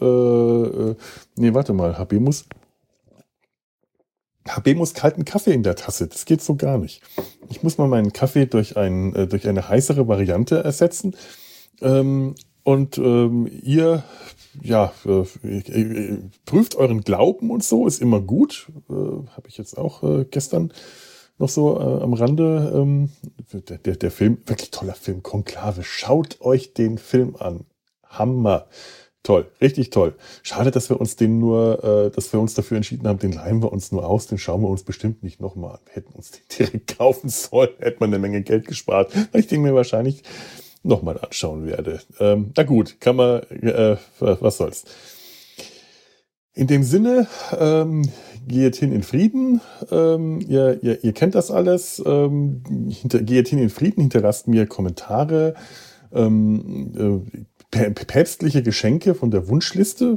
kalten Kaffee in der Tasse, das geht so gar nicht. Ich muss mal meinen Kaffee durch eine heißere Variante ersetzen ihr prüft euren Glauben und so, ist immer gut. Habe ich jetzt auch gestern noch so am Rande. Der Film, wirklich toller Film, Konklave. Schaut euch den Film an. Hammer. Toll, richtig toll. Schade, dass wir uns dafür entschieden haben, den leihen wir uns nur aus, den schauen wir uns bestimmt nicht nochmal an. Wir hätten uns den direkt kaufen sollen, hätte man eine Menge Geld gespart, weil ich den mir wahrscheinlich nochmal anschauen werde. Na gut, kann man, was soll's. In dem Sinne, geht hin in Frieden. Ihr kennt das alles. Geht hin in Frieden, hinterlasst mir Kommentare. Päpstliche Geschenke von der Wunschliste.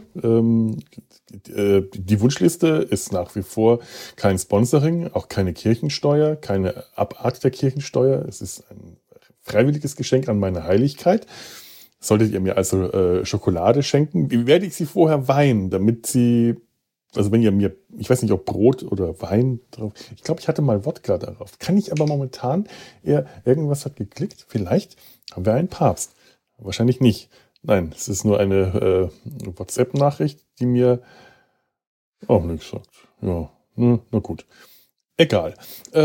Die Wunschliste ist nach wie vor kein Sponsoring, auch keine Kirchensteuer, keine Abart der Kirchensteuer. Es ist ein freiwilliges Geschenk an meine Heiligkeit. Solltet ihr mir also Schokolade schenken, werde ich sie vorher weihen, damit sie, also wenn ihr mir, ich weiß nicht, ob Brot oder Wein drauf, ich glaube, ich hatte mal Wodka darauf. Kann ich aber momentan eher, irgendwas hat geklickt, vielleicht haben wir einen Papst. Wahrscheinlich nicht. Nein, es ist nur eine WhatsApp-Nachricht, die mir auch nichts sagt. Ja, na gut. Egal.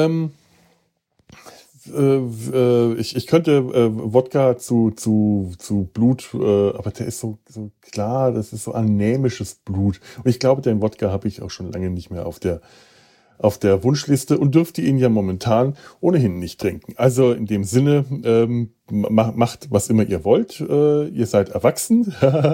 Ich könnte Wodka zu Blut, aber der ist so klar, das ist so anämisches Blut. Und ich glaube, den Wodka habe ich auch schon lange nicht mehr auf der Wunschliste und dürfte ihn ja momentan ohnehin nicht trinken. Also in dem Sinne, macht was immer ihr wollt. Ihr seid erwachsen.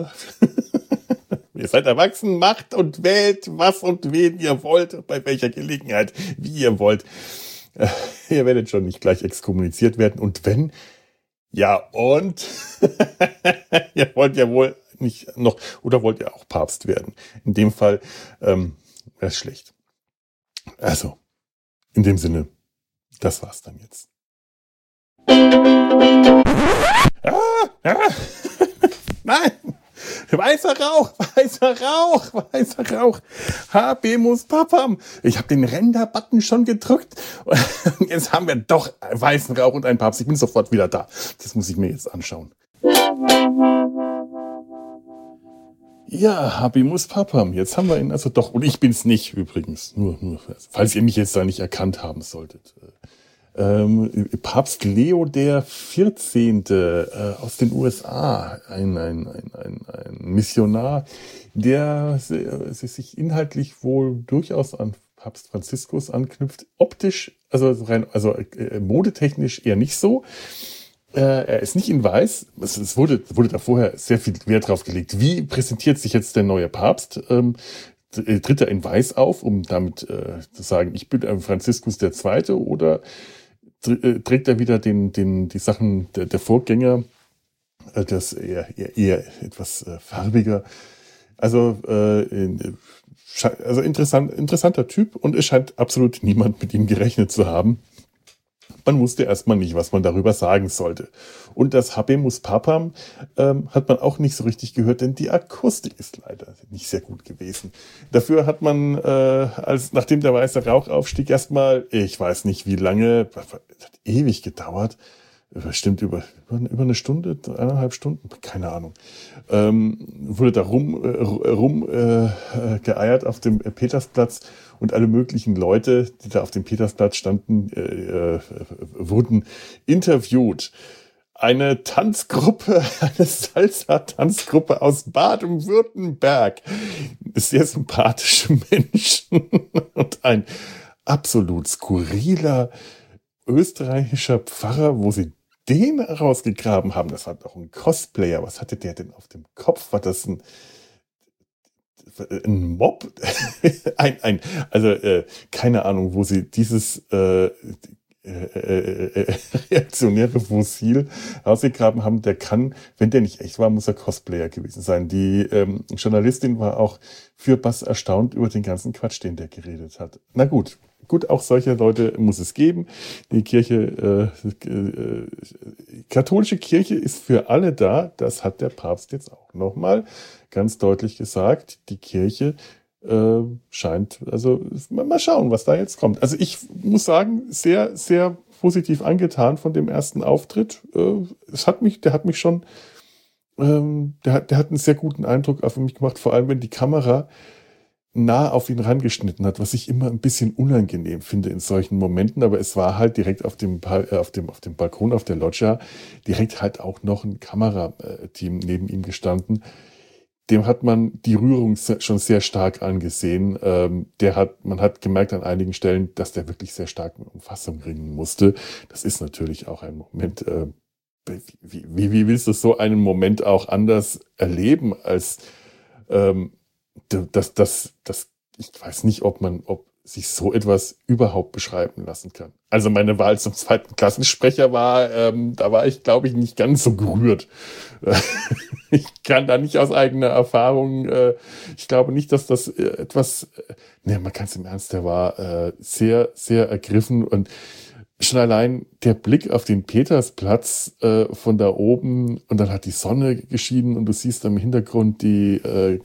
Ihr seid erwachsen, macht und wählt was und wen ihr wollt, bei welcher Gelegenheit, wie ihr wollt. Ihr werdet schon nicht gleich exkommuniziert werden. Und wenn, ja und, ihr wollt ja wohl nicht noch, oder wollt ihr auch Papst werden? In dem Fall wäre es schlecht. Also, in dem Sinne, das war's dann jetzt. Nein! Weißer Rauch. Habemus Papam. Ich habe den Render-Button schon gedrückt. Und jetzt haben wir doch weißen Rauch und einen Papst. Ich bin sofort wieder da. Das muss ich mir jetzt anschauen. Ja, Habemus Papam. Jetzt haben wir ihn also doch. Und ich bin's nicht übrigens. Nur falls ihr mich jetzt da nicht erkannt haben solltet. Papst Leo der 14. Aus den USA, ein Missionar, der sich inhaltlich wohl durchaus an Papst Franziskus anknüpft. Optisch, also modetechnisch eher nicht so. Er ist nicht in Weiß. Es wurde da vorher sehr viel Wert drauf gelegt. Wie präsentiert sich jetzt der neue Papst? Tritt er in Weiß auf, um damit zu sagen, ich bin Franziskus der Zweite, oder trägt er wieder die Sachen der Vorgänger, das eher etwas farbiger. Also interessanter Typ, und es scheint absolut niemand mit ihm gerechnet zu haben. Man wusste erstmal nicht, was man darüber sagen sollte. Und das Habemus Papam hat man auch nicht so richtig gehört, denn die Akustik ist leider nicht sehr gut gewesen. Dafür hat man, nachdem der weiße Rauch aufstieg, erstmal, ich weiß nicht wie lange, hat ewig gedauert, bestimmt über eine Stunde, 1,5 Stunden, keine Ahnung, wurde da geeiert auf dem Petersplatz, und alle möglichen Leute, die da auf dem Petersplatz standen, wurden interviewt. Eine Salsa-Tanzgruppe aus Baden-Württemberg. Sehr sympathische Menschen und ein absolut skurriler österreichischer Pfarrer, wo sie den rausgegraben haben, das war doch ein Cosplayer. Was hatte der denn auf dem Kopf? War das ein Mob? Keine Ahnung, wo sie dieses reaktionäre Fossil rausgegraben haben. Der kann, wenn der nicht echt war, muss er Cosplayer gewesen sein. Die Journalistin war auch für Bass erstaunt über den ganzen Quatsch, den der geredet hat. Na gut, auch solche Leute muss es geben. Die Kirche, katholische Kirche ist für alle da. Das hat der Papst jetzt auch nochmal ganz deutlich gesagt. Die Kirche scheint, also mal schauen, was da jetzt kommt. Also ich muss sagen, sehr, sehr positiv angetan von dem ersten Auftritt. Der hat mich schon, der hat einen sehr guten Eindruck auf mich gemacht, vor allem wenn die Kamera nah auf ihn rangeschnitten hat, was ich immer ein bisschen unangenehm finde in solchen Momenten, aber es war halt direkt auf dem Balkon, auf der Loggia, direkt halt auch noch ein Kamerateam neben ihm gestanden. Dem hat man die Rührung schon sehr stark angesehen. Man hat gemerkt an einigen Stellen, dass der wirklich sehr stark mit Fassung ringen musste. Das ist natürlich auch ein Moment. Wie willst du so einen Moment auch anders erleben als ich weiß nicht, ob sich so etwas überhaupt beschreiben lassen kann. Also meine Wahl zum zweiten Klassensprecher da war ich, glaube ich, nicht ganz so gerührt. Ich kann da nicht aus eigener Erfahrung, ich glaube nicht, dass das man kann es im Ernst, der war sehr, sehr ergriffen und schon allein der Blick auf den Petersplatz von da oben und dann hat die Sonne geschienen und du siehst im Hintergrund die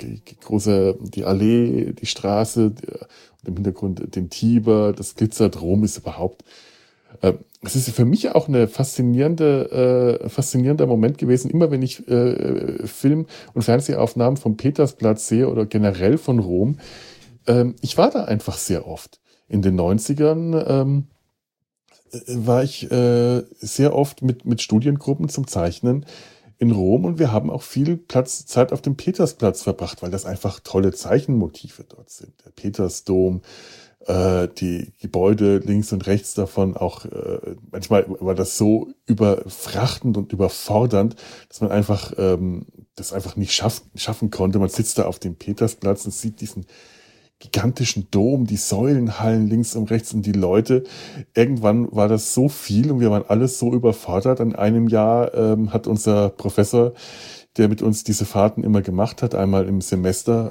Allee, die Straße, und im Hintergrund den Tiber, das glitzert rum, ist überhaupt. Es ist für mich auch eine faszinierender Moment gewesen, immer wenn ich Film- und Fernsehaufnahmen vom Petersplatz sehe oder generell von Rom. Ich war da einfach sehr oft. In den 90ern war ich sehr oft mit Studiengruppen zum Zeichnen in Rom und wir haben auch viel Zeit auf dem Petersplatz verbracht, weil das einfach tolle Zeichenmotive dort sind. Der Petersdom, die Gebäude links und rechts davon auch, manchmal war das so überfrachtend und überfordernd, dass man einfach das einfach nicht schaffen konnte. Man sitzt da auf dem Petersplatz und sieht diesen gigantischen Dom, die Säulenhallen links und rechts und die Leute. Irgendwann war das so viel und wir waren alles so überfordert. An einem Jahr hat unser Professor, der mit uns diese Fahrten immer gemacht hat, einmal im Semester,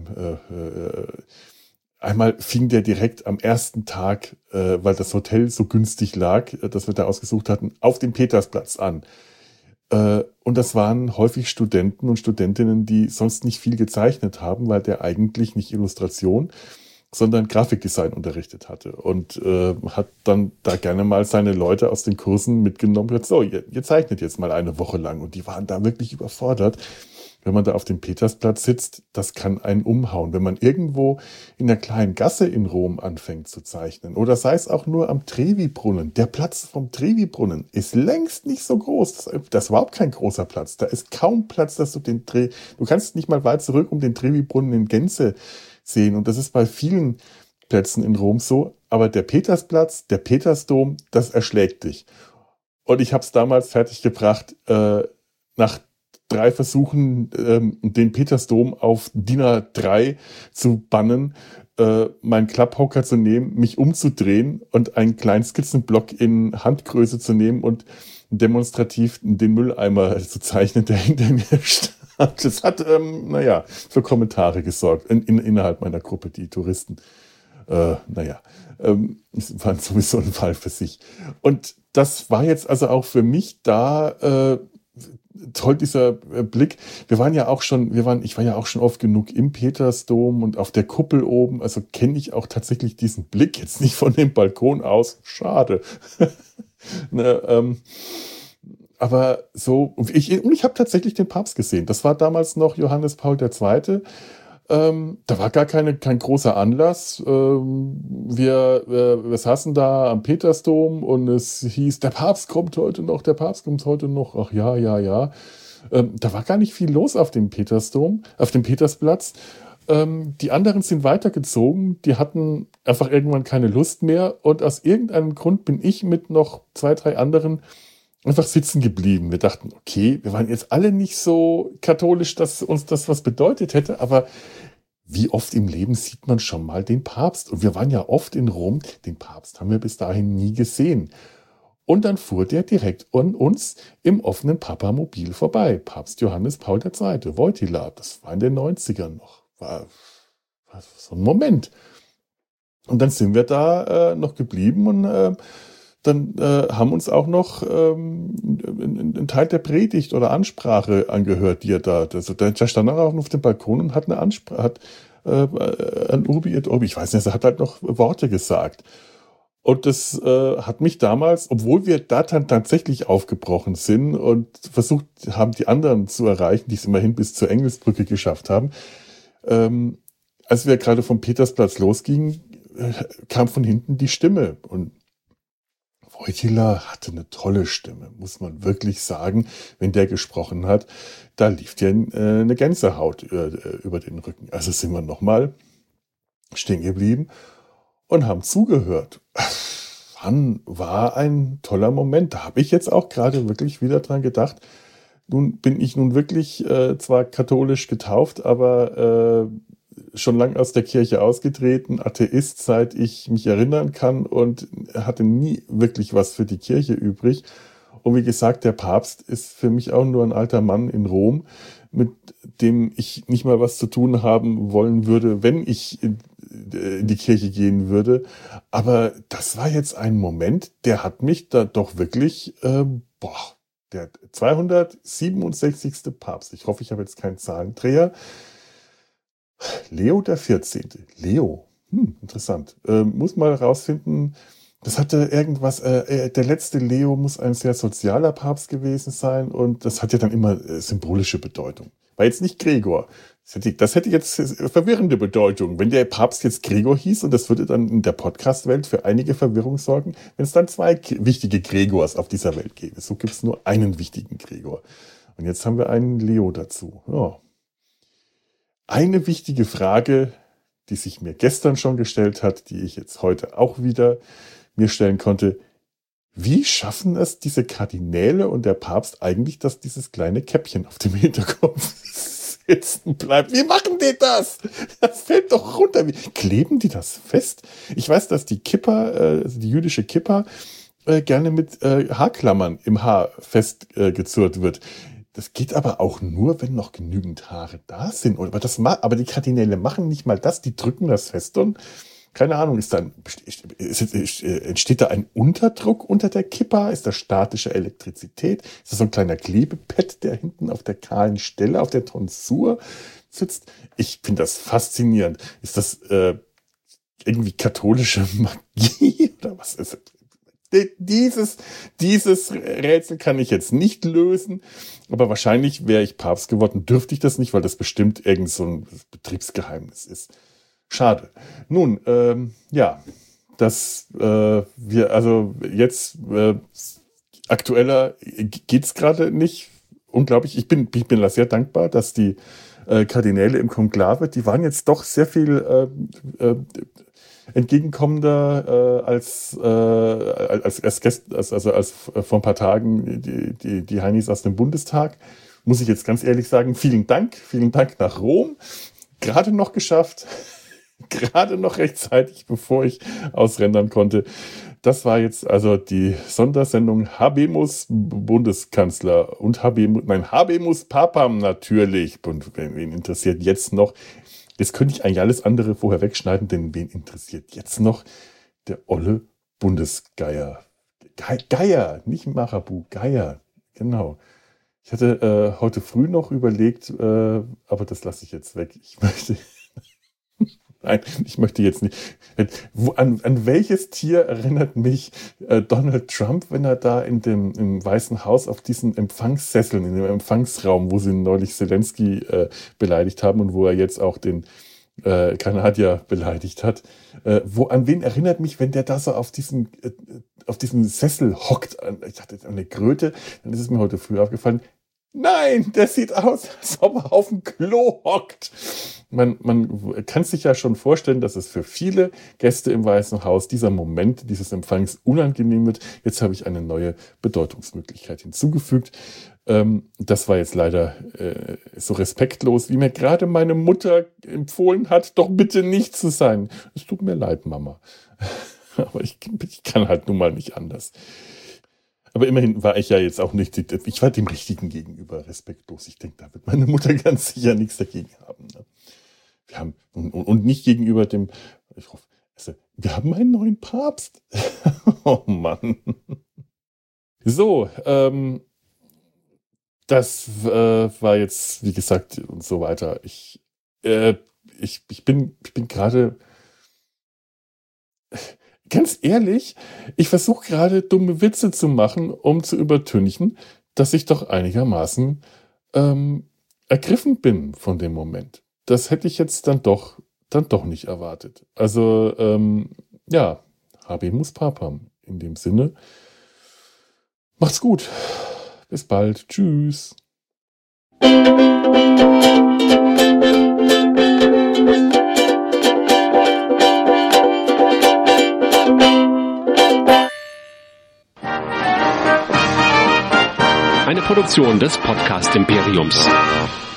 einmal fing der direkt am ersten Tag, weil das Hotel so günstig lag, das wir da ausgesucht hatten, auf dem Petersplatz an. Und das waren häufig Studenten und Studentinnen, die sonst nicht viel gezeichnet haben, weil der eigentlich nicht Illustration, sondern Grafikdesign unterrichtet hatte. Und hat dann da gerne mal seine Leute aus den Kursen mitgenommen und gesagt, so, ihr zeichnet jetzt mal eine Woche lang. Und die waren da wirklich überfordert. Wenn man da auf dem Petersplatz sitzt, das kann einen umhauen. Wenn man irgendwo in einer kleinen Gasse in Rom anfängt zu zeichnen oder sei es auch nur am Trevi-Brunnen. Der Platz vom Trevi-Brunnen ist längst nicht so groß. Das ist überhaupt kein großer Platz. Da ist kaum Platz, dass du du kannst nicht mal weit zurück, um den Trevi-Brunnen in Gänze sehen. Und das ist bei vielen Plätzen in Rom so. Aber der Petersplatz, der Petersdom, das erschlägt dich. Und ich habe es damals fertiggebracht, nach 3 Versuchen, den Petersdom auf DIN A3 zu bannen, meinen Klapphocker zu nehmen, mich umzudrehen und einen kleinen Skizzenblock in Handgröße zu nehmen und demonstrativ den Mülleimer zu zeichnen, der hinter mir stand. Das hat, für Kommentare gesorgt innerhalb meiner Gruppe, die Touristen. Es war sowieso ein Fall für sich. Und das war jetzt also auch für mich da toll, dieser Blick. Ich war ja auch schon oft genug im Petersdom und auf der Kuppel oben, also kenne ich auch tatsächlich diesen Blick, jetzt nicht von dem Balkon aus, schade. Aber so, ich habe tatsächlich den Papst gesehen. Das war damals noch Johannes Paul II. Da war gar kein großer Anlass. Wir saßen da am Petersdom und es hieß, der Papst kommt heute noch. Ach ja. Da war gar nicht viel los auf dem Petersplatz. Die anderen sind weitergezogen. Die hatten einfach irgendwann keine Lust mehr. Und aus irgendeinem Grund bin ich mit noch 2, 3 anderen einfach sitzen geblieben. Wir dachten, okay, wir waren jetzt alle nicht so katholisch, dass uns das was bedeutet hätte, aber wie oft im Leben sieht man schon mal den Papst? Und wir waren ja oft in Rom. Den Papst haben wir bis dahin nie gesehen. Und dann fuhr der direkt an uns im offenen Papamobil vorbei. Papst Johannes Paul II., Wojtyla. Das war in den 90ern noch. War so ein Moment. Und dann sind wir da noch geblieben und dann haben uns auch noch einen Teil der Predigt oder Ansprache angehört, die er da. Also der stand auch auf dem Balkon und hat eine Ansprache, an Urbi et Orbi, ich weiß nicht, er hat halt noch Worte gesagt. Und das hat mich damals, obwohl wir da dann tatsächlich aufgebrochen sind und versucht haben, die anderen zu erreichen, die es immerhin bis zur Engelsbrücke geschafft haben, als wir gerade vom Petersplatz losgingen, kam von hinten die Stimme. Und Wojtyla hatte eine tolle Stimme, muss man wirklich sagen. Wenn der gesprochen hat, da lief dir eine Gänsehaut über den Rücken. Also sind wir nochmal stehen geblieben und haben zugehört. War ein toller Moment. Da habe ich jetzt auch gerade wirklich wieder dran gedacht. Nun bin ich wirklich zwar katholisch getauft, aber schon lange aus der Kirche ausgetreten, Atheist, seit ich mich erinnern kann und hatte nie wirklich was für die Kirche übrig. Und wie gesagt, der Papst ist für mich auch nur ein alter Mann in Rom, mit dem ich nicht mal was zu tun haben wollen würde, wenn ich in die Kirche gehen würde. Aber das war jetzt ein Moment, der hat mich da doch wirklich, der 267. Papst, ich hoffe, ich habe jetzt keinen Zahlendreher, Leo der 14. Leo, interessant. Muss mal rausfinden, das hatte irgendwas, der letzte Leo muss ein sehr sozialer Papst gewesen sein und das hat ja dann immer symbolische Bedeutung. War jetzt nicht Gregor. Das hätte jetzt verwirrende Bedeutung. Wenn der Papst jetzt Gregor hieß, und das würde dann in der Podcast-Welt für einige Verwirrung sorgen, wenn es dann 2 wichtige Gregors auf dieser Welt gäbe. So gibt es nur einen wichtigen Gregor. Und jetzt haben wir einen Leo dazu. Ja. Eine wichtige Frage, die sich mir gestern schon gestellt hat, die ich jetzt heute auch wieder mir stellen konnte: Wie schaffen es diese Kardinäle und der Papst eigentlich, dass dieses kleine Käppchen auf dem Hinterkopf sitzen bleibt? Wie machen die das? Das fällt doch runter. Wie kleben die das fest? Ich weiß, dass die Kippa, also die jüdische Kippa, gerne mit Haarklammern im Haar festgezurrt wird. Das geht aber auch nur, wenn noch genügend Haare da sind. Aber die Kardinäle machen nicht mal das, die drücken das fest und keine Ahnung, entsteht da ein Unterdruck unter der Kippa? Ist das statische Elektrizität? Ist das so ein kleiner Klebepad, der hinten auf der kahlen Stelle, auf der Tonsur sitzt? Ich finde das faszinierend. Ist das irgendwie katholische Magie oder was ist es? Dieses Rätsel kann ich jetzt nicht lösen, aber wahrscheinlich wäre ich Papst geworden, dürfte ich das nicht, weil das bestimmt irgend so ein Betriebsgeheimnis ist. Schade. Nun, aktueller geht's gerade nicht. Unglaublich. Ich bin da sehr dankbar, dass die Kardinäle im Konklave, die waren jetzt doch sehr viel entgegenkommender als vor ein paar Tagen die Heinis aus dem Bundestag. Muss ich jetzt ganz ehrlich sagen, vielen Dank nach Rom. Gerade noch geschafft. Gerade noch rechtzeitig, bevor ich ausrendern konnte. Das war jetzt also die Sondersendung Habemus Bundeskanzler und Habemus Papam natürlich. Und wen interessiert jetzt noch? Jetzt könnte ich eigentlich alles andere vorher wegschneiden, denn wen interessiert jetzt noch? Der olle Bundesgeier. Geier, nicht Marabu, Geier. Genau. Ich hatte heute früh noch überlegt, aber das lasse ich jetzt weg. Ich möchte jetzt nicht. An welches Tier erinnert mich Donald Trump, wenn er da im Weißen Haus auf diesen Empfangssesseln, in dem Empfangsraum, wo sie neulich Zelensky beleidigt haben und wo er jetzt auch den Kanadier beleidigt hat. An wen erinnert mich, wenn der da so auf diesem Sessel hockt? Ich dachte, eine Kröte. Dann ist es mir heute früh aufgefallen. Nein, der sieht aus, als ob er auf dem Klo hockt. Man kann sich ja schon vorstellen, dass es für viele Gäste im Weißen Haus dieser Moment dieses Empfangs unangenehm wird. Jetzt habe ich eine neue Bedeutungsmöglichkeit hinzugefügt. Das war jetzt leider so respektlos, wie mir gerade meine Mutter empfohlen hat, doch bitte nicht zu sein. Es tut mir leid, Mama. Aber ich kann halt nun mal nicht anders. Aber immerhin war ich ja jetzt auch nicht, ich war dem Richtigen gegenüber respektlos. Ich denke, da wird meine Mutter ganz sicher nichts dagegen haben. Ne? Wir haben, und nicht gegenüber dem, ich hoffe, also, wir haben einen neuen Papst. Oh Mann. So, das war jetzt, wie gesagt, und so weiter. Ich bin gerade, ganz ehrlich, ich versuche gerade dumme Witze zu machen, um zu übertünchen, dass ich doch einigermaßen ergriffen bin von dem Moment. Das hätte ich jetzt dann doch nicht erwartet. Also, ja, Habemus Papam. In dem Sinne, macht's gut. Bis bald. Tschüss. Eine Produktion des Podcast Imperiums.